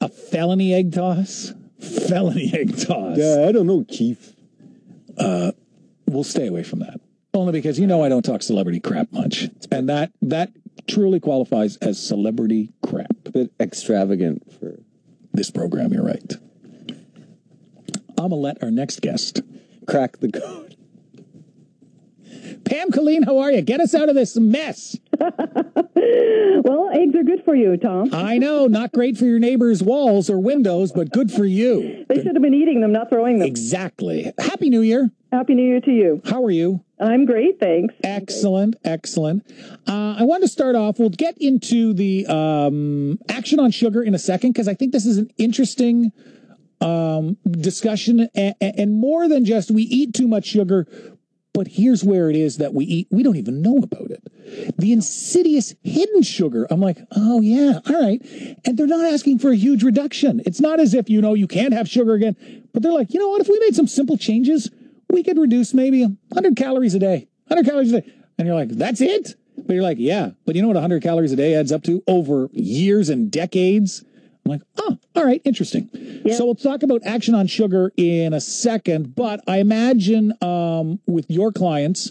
A felony egg toss? Felony egg toss. Yeah, I don't know, Keith. We'll stay away from that. Only because I don't talk celebrity crap much. And that truly qualifies as celebrity crap. A bit extravagant for this program, you're right. I'm going to let our next guest crack the code. Pam Colleen, how are you? Get us out of this mess. Well, eggs are good for you, Tom. I know, not great for your neighbor's walls or windows, but good for you. They should have been eating them, not throwing them. Exactly. Happy New Year. Happy New Year to you. How are you? I'm great, thanks. Excellent, excellent. I want to start off, we'll get into the action on sugar in a second, because I think this is an interesting discussion, and more than just we eat too much sugar, but here's where it is that we eat. We don't even know about it. The insidious hidden sugar. I'm like, oh, yeah, all right. And they're not asking for a huge reduction. It's not as if, you can't have sugar again. But they're like, you know what? If we made some simple changes, we could reduce maybe 100 calories a day. 100 calories a day. And you're like, that's it? But you're like, yeah. But you know what 100 calories a day adds up to over years and decades? I'm like, oh, all right, interesting. Yeah. So we'll talk about action on sugar in a second, but I imagine with your clients,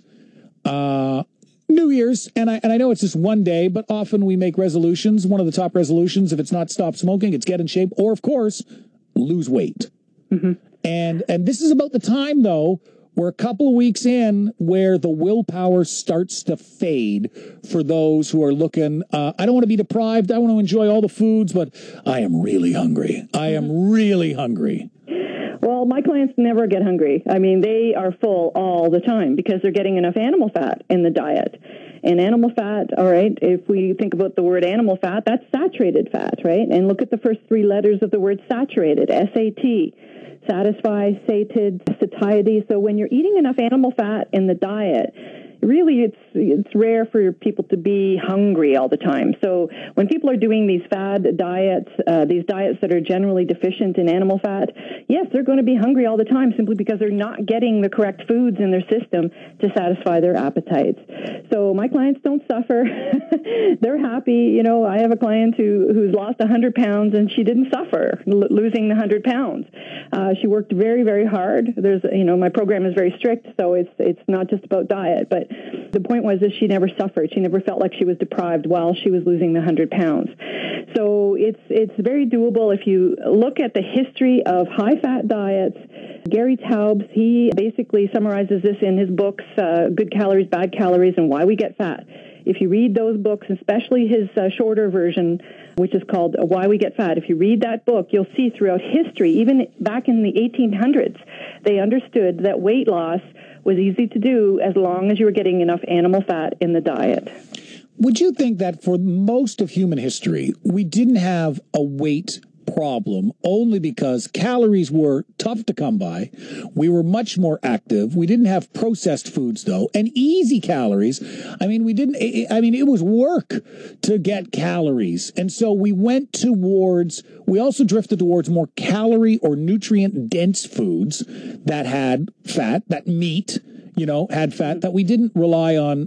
New Year's, and I know it's just one day, but often we make resolutions. One of the top resolutions, if it's not stop smoking, it's get in shape, or of course, lose weight. Mm-hmm. And this is about the time, though, we're a couple of weeks in where the willpower starts to fade for those who are looking, I don't want to be deprived. I want to enjoy all the foods, but I am really hungry. I am really hungry. Well, my clients never get hungry. I mean, they are full all the time because they're getting enough animal fat in the diet. And animal fat, all right, if we think about the word animal fat, that's saturated fat, right? And look at the first three letters of the word saturated, S-A-T. Satisfy, sated, satiety. So when you're eating enough animal fat in the diet, really it's rare for people to be hungry all the time. So when people are doing these fad diets, these diets that are generally deficient in animal fat, yes, they're going to be hungry all the time simply because they're not getting the correct foods in their system to satisfy their appetites. So my clients don't suffer. They're happy. I have a client who's lost 100 pounds and she didn't suffer losing the 100 pounds. She worked very, very hard. My program is very strict, so it's not just about diet, but the point was that she never suffered. She never felt like she was deprived while she was losing the 100 pounds. So it's very doable. If you look at the history of high-fat diets, Gary Taubes, he basically summarizes this in his books, Good Calories, Bad Calories, and Why We Get Fat. If you read those books, especially his shorter version, which is called Why We Get Fat, if you read that book, you'll see throughout history, even back in the 1800s, they understood that weight loss was easy to do as long as you were getting enough animal fat in the diet. Would you think that for most of human history, we didn't have a weight problem only because calories were tough to come by? We were much more active. We didn't have processed foods, though, and easy calories. It was work to get calories. And so we also drifted towards more calorie or nutrient dense foods that had fat, that meat, had fat, that we didn't rely on,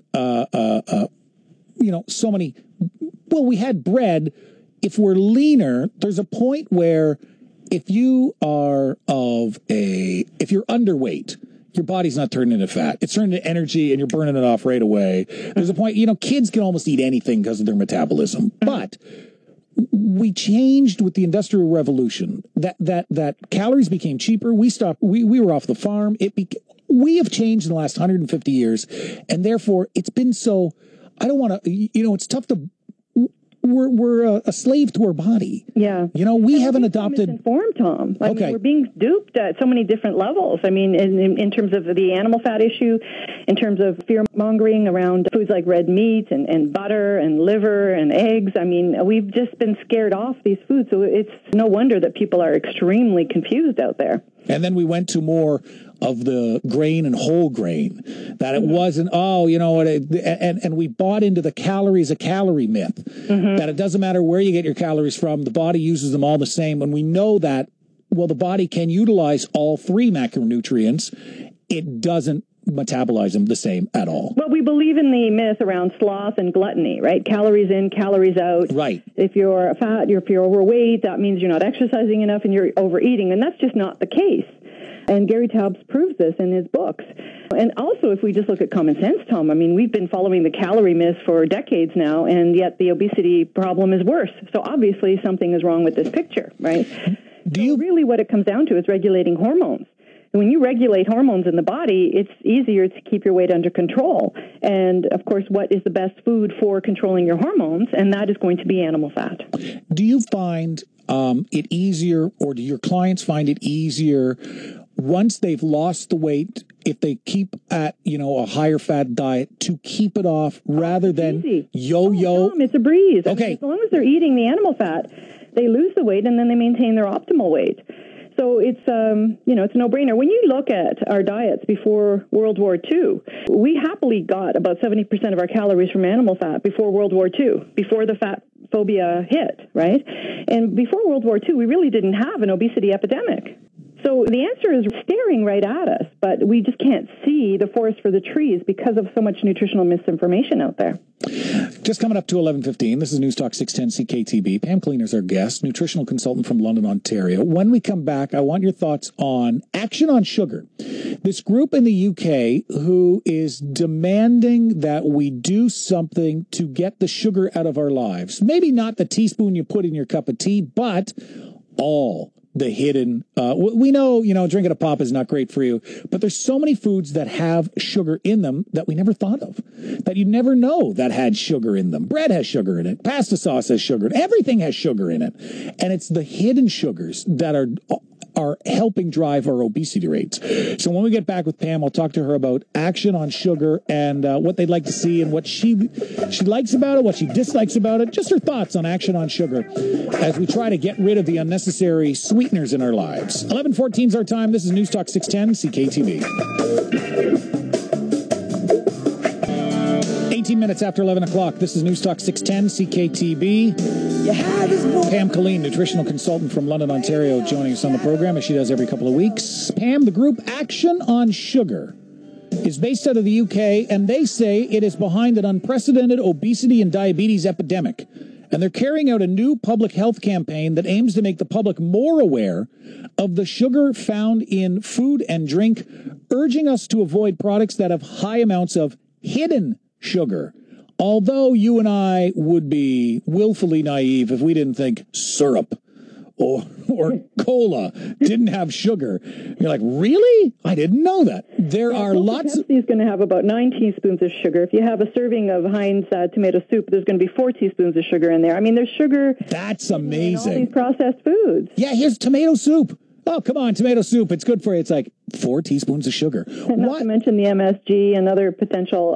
so many. Well, we had bread. If we're leaner, there's a point where if you're underweight, your body's not turning into fat. It's turning into energy and you're burning it off right away. There's a point, kids can almost eat anything because of their metabolism. But we changed with the Industrial Revolution that calories became cheaper. We were off the farm. We have changed in the last 150 years. And therefore it's been so, I don't want to, it's tough to, we're a slave to our body. Yeah. We haven't adopted. Misinformed, Tom. I mean, we're being duped at so many different levels. I mean, in terms of the animal fat issue, in terms of fear mongering around foods like red meat and butter and liver and eggs. I mean, we've just been scared off these foods. So it's no wonder that people are extremely confused out there. And then we went to more of the grain and whole grain, that it wasn't, and we bought into the calories a calorie myth, that it doesn't matter where you get your calories from, the body uses them all the same. And we know that, the body can utilize all three macronutrients. It doesn't metabolize them the same at all. Well, we believe in the myth around sloth and gluttony, right? Calories in, calories out. Right. If you're fat, if you're overweight, that means you're not exercising enough and you're overeating, and that's just not the case. And Gary Taubes proves this in his books. And also, if we just look at common sense, Tom, I mean, we've been following the calorie myth for decades now, and yet the obesity problem is worse. So obviously something is wrong with this picture, right? Really what it comes down to is regulating hormones. And when you regulate hormones in the body, it's easier to keep your weight under control. And, of course, what is the best food for controlling your hormones? And that is going to be animal fat. Do you find it easier, or do your clients find it easier once they've lost the weight, if they keep at, a higher fat diet, to keep it off rather than yo-yo? It's a breeze. Okay. I mean, as long as they're eating the animal fat, they lose the weight and then they maintain their optimal weight. So it's, it's a no-brainer. When you look at our diets before World War II, we happily got about 70% of our calories from animal fat before World War II, before the fat phobia hit, right? And before World War II, we really didn't have an obesity epidemic. So the answer is staring right at us, but we just can't see the forest for the trees because of so much nutritional misinformation out there. Just coming up to 11:15. This is News Talk 610 CKTB. Pam Cleaner's our guest, nutritional consultant from London, Ontario. When we come back, I want your thoughts on Action on Sugar. This group in the UK who is demanding that we do something to get the sugar out of our lives. Maybe not the teaspoon you put in your cup of tea, but all the hidden, we know, drinking a pop is not great for you, but there's so many foods that have sugar in them that we never thought of, that you never know that had sugar in them. Bread has sugar in it. Pasta sauce has sugar in it. Everything has sugar in it. And it's the hidden sugars that are helping drive our obesity rates. So when we get back with Pam, I'll talk to her about Action on Sugar and what they'd like to see and what she likes about it, what she dislikes about it, just her thoughts on Action on Sugar as we try to get rid of the unnecessary sweeteners in our lives. 11:14 is our time. This is News Talk 610 CKTV. 18 minutes after 11 o'clock. This is News Talk 610 CKTB. Pam Colleen, nutritional consultant from London, Ontario, joining us on the program as she does every couple of weeks. Pam, the group Action on Sugar is based out of the UK, and they say it is behind an unprecedented obesity and diabetes epidemic. And they're carrying out a new public health campaign that aims to make the public more aware of the sugar found in food and drink, urging us to avoid products that have high amounts of hidden sugar. Although you and I would be willfully naive if we didn't think syrup or cola didn't have sugar. You're like, really? I didn't know that. There are lots. Pepsi is going to have about 9 teaspoons of sugar. If you have a serving of Heinz tomato soup, there's going to be 4 teaspoons of sugar in there. I mean, there's sugar. That's amazing. In all these processed foods. Yeah, here's tomato soup. Oh, come on, tomato soup. It's good for you. It's like 4 teaspoons of sugar. And not to mention the MSG and other potential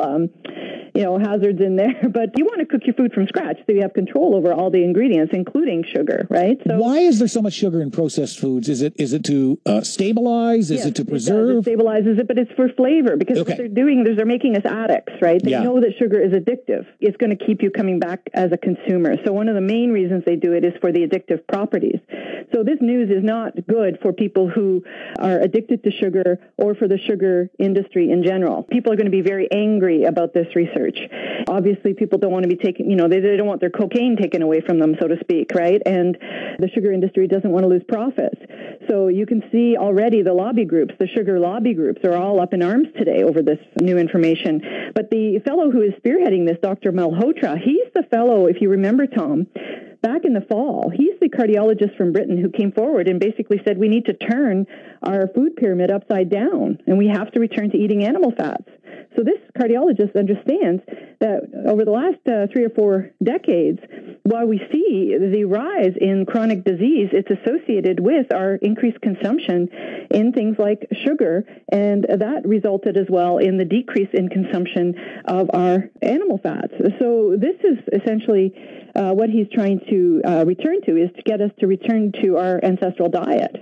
hazards in there. But you want to cook your food from scratch so you have control over all the ingredients, including sugar, right? So why is there so much sugar in processed foods? Is it to stabilize? Is it to preserve? It stabilizes it, but it's for flavor because what they're doing is they're making us addicts, right? They know that sugar is addictive. It's going to keep you coming back as a consumer. So one of the main reasons they do it is for the addictive properties. So this news is not good for people who are addicted to sugar or for the sugar industry in general. People are going to be very angry about this research. Obviously, people don't want to be taken, they don't want their cocaine taken away from them, so to speak, right? And the sugar industry doesn't want to lose profits. So you can see already the lobby groups, the sugar lobby groups, are all up in arms today over this new information. But the fellow who is spearheading this, Dr. Malhotra, he's the fellow, if you remember, Tom, back in the fall, he's the cardiologist from Britain who came forward and basically said we need to turn our food pyramid upside down and we have to return to eating animal fats. So this cardiologist understands that over the last 3 or 4 decades, while we see the rise in chronic disease, it's associated with our increased consumption in things like sugar, and that resulted as well in the decrease in consumption of our animal fats. So this is essentially what he's trying to return to, is to get us to return to our ancestral diet.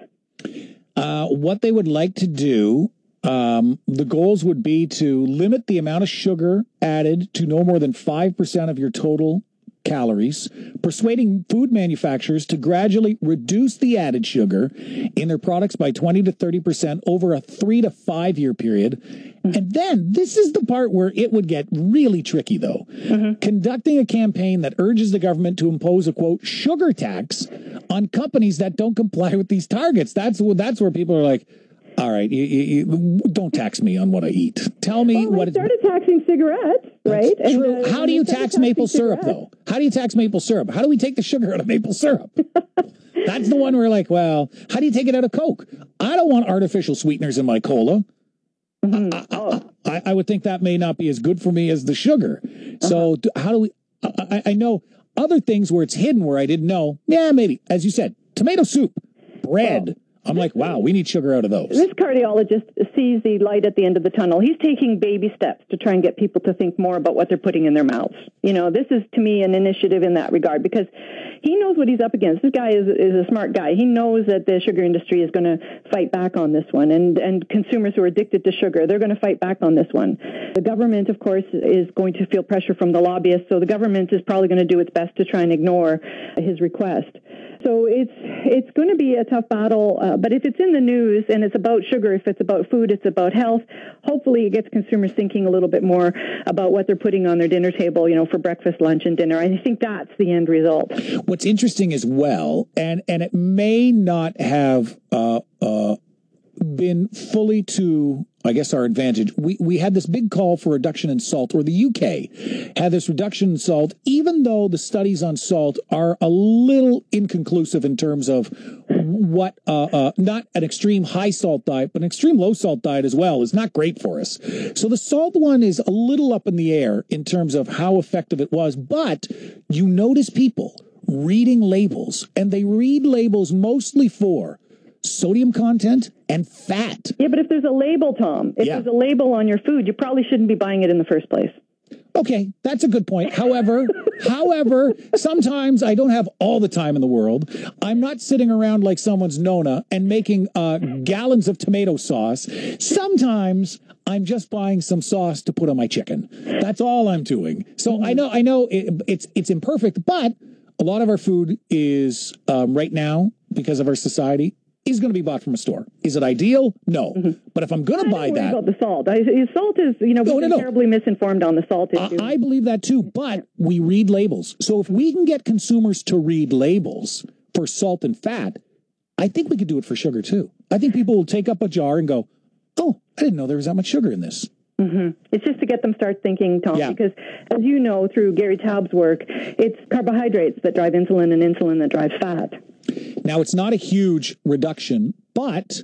What they would like to do, the goals would be to limit the amount of sugar added to no more than 5% of your total calories, persuading food manufacturers to gradually reduce the added sugar in their products by 20 to 30% over a 3 to 5 year period. And then this is the part where it would get really tricky, though. Conducting a campaign that urges the government to impose a, quote, sugar tax on companies that don't comply with these targets. That's where people are like, all right, you don't tax me on what I eat. Tell me what they started taxing cigarettes, right? True. How do you tax maple syrup, though? How do you tax maple syrup? How do we take the sugar out of maple syrup? That's the one where like, well, how do you take it out of Coke? I don't want artificial sweeteners in my cola. I would think that may not be as good for me as the sugar. So how do we, I know other things where it's hidden where I didn't know. Yeah, maybe. As you said, tomato soup, bread. I'm like, wow, we need sugar out of those. This cardiologist sees the light at the end of the tunnel. He's taking baby steps to try and get people to think more about what they're putting in their mouths. You know, this is, to me, an initiative in that regard because he knows what he's up against. This guy is a smart guy. He knows that the sugar industry is going to fight back on this one. And consumers who are addicted to sugar, they're going to fight back on this one. The government, of course, is going to feel pressure from the lobbyists. So the government is probably going to do its best to try and ignore his request. So it's going to be a tough battle, but if it's in the news and it's about sugar, if it's about food, it's about health, hopefully it gets consumers thinking a little bit more about what they're putting on their dinner table, you know, for breakfast, lunch, and dinner. I think that's the end result. What's interesting as well, and it may not have been fully to, I guess, our advantage. We had this big call for reduction in salt, or the UK had this reduction in salt, even though the studies on salt are a little inconclusive in terms of what, not an extreme high salt diet, but an extreme low salt diet as well is not great for us. So the salt one is a little up in the air in terms of how effective it was, but you notice people reading labels, and they read labels mostly for sodium content and fat. Yeah, but if there's a label, Tom, if there's a label on your food, you probably shouldn't be buying it in the first place. Okay, that's a good point. However, sometimes I don't have all the time in the world. I'm not sitting around like someone's Nona and making gallons of tomato sauce. Sometimes I'm just buying some sauce to put on my chicken. That's all I'm doing. So I know it's imperfect, but a lot of our food is right now, because of our society, is going to be bought from a store. Is it ideal? No. But if I'm going to buy that... about the salt. Salt is, we've been terribly misinformed on the salt issue. I believe that too, but we read labels. So if we can get consumers to read labels for salt and fat, I think we could do it for sugar too. I think people will take up a jar and go, oh, I didn't know there was that much sugar in this. It's just to get them start thinking, Tom, because as you know, through Gary Taub's work, it's carbohydrates that drive insulin and insulin that drives fat. Now, it's not a huge reduction, but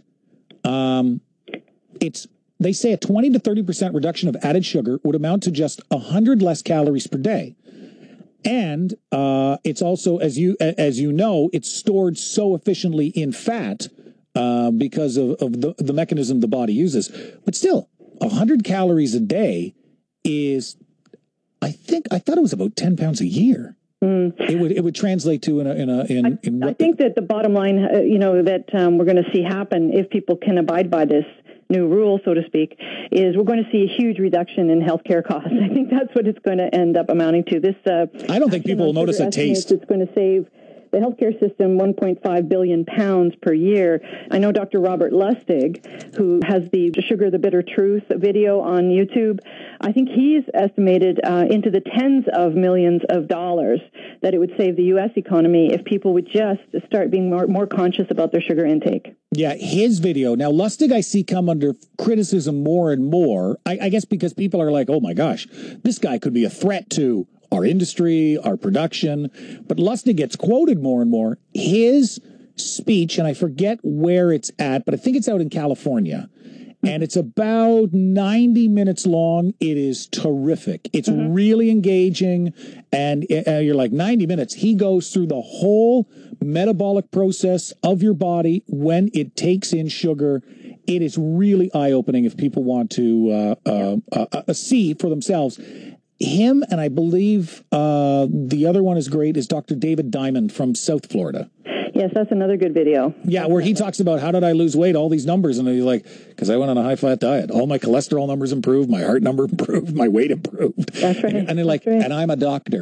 they say a 20 to 30% reduction of added sugar would amount to just 100 less calories per day. And it's also, as you know, it's stored so efficiently in fat because of the mechanism the body uses. But still, 100 calories a day is, I thought it was about 10 pounds a year. It would translate to I think that the bottom line, that we're going to see happen if people can abide by this new rule, so to speak, is we're going to see a huge reduction in healthcare costs. I think that's what it's going to end up amounting to. This I don't think people will notice a taste. It's going to save the healthcare system £1.5 billion per year. I know Dr. Robert Lustig, who has the Sugar the Bitter Truth video on YouTube, I think he's estimated into the tens of millions of dollars that it would save the U.S. economy if people would just start being more conscious about their sugar intake. Yeah, his video. Now, Lustig I see come under criticism more and more, I guess because people are like, oh my gosh, this guy could be a threat to our industry, our production. But Lustig gets quoted more and more. His speech, and I forget where it's at, but I think it's out in California. And it's about 90 minutes long. It is terrific. It's really engaging. And you're like, 90 minutes. He goes through the whole metabolic process of your body when it takes in sugar. It is really eye-opening if people want to see for themselves. Him, and I believe the other one is great, is Dr. David Diamond from South Florida. Yes, that's another good video. Yeah, where he talks about how did I lose weight, all these numbers, and he's like, because I went on a high-fat diet. All my cholesterol numbers improved, my heart number improved, my weight improved. That's right. And they're like, and I'm a doctor.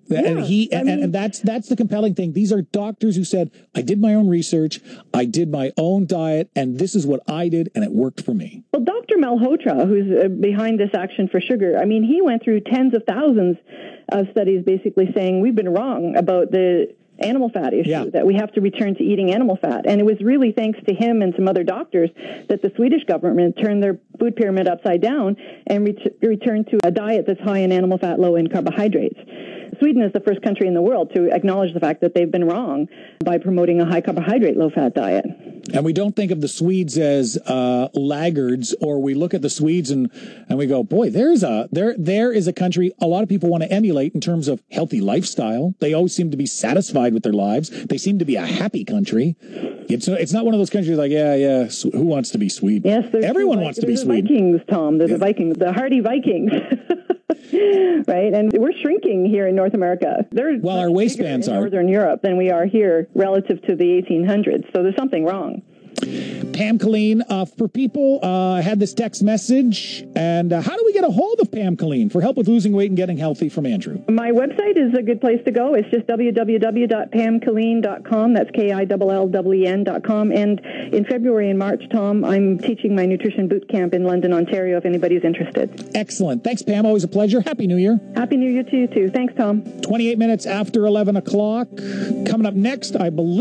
And and that's the compelling thing. These are doctors who said, I did my own research, I did my own diet, and this is what I did, and it worked for me. Well, Dr. Malhotra, who's behind this Action for Sugar, I mean, he went through tens of thousands of studies basically saying we've been wrong about the animal fat issue, that we have to return to eating animal fat. And it was really thanks to him and some other doctors that the Swedish government turned their food pyramid upside down and returned to a diet that's high in animal fat, low in carbohydrates. Sweden is the first country in the world to acknowledge the fact that they've been wrong by promoting a high carbohydrate, low fat diet. And we don't think of the Swedes as laggards, or we look at the Swedes and we go, boy, there is a country a lot of people want to emulate in terms of healthy lifestyle. They always seem to be satisfied with their lives. They seem to be a happy country. It's not one of those countries like, who wants to be Swede? Yes, everyone wants to be Swede. Vikings, Tom. They're the Vikings, the hardy Vikings. Right, and we're shrinking here in North America. Well, our waistbands in are Northern Europe than we are here relative to the 1800s. So there's something wrong. Pam Colleen, for people, I had this text message, and how do we get a hold of Pam Colleen for help with losing weight and getting healthy from Andrew? My website is a good place to go. It's just www.pamcolleen.com. That's KILLEN.com. And in February and March, Tom, I'm teaching my nutrition boot camp in London, Ontario, if anybody's interested. Excellent. Thanks, Pam. Always a pleasure. Happy New Year. Happy New Year to you, too. Thanks, Tom. 28 minutes after 11 o'clock. Coming up next, I believe.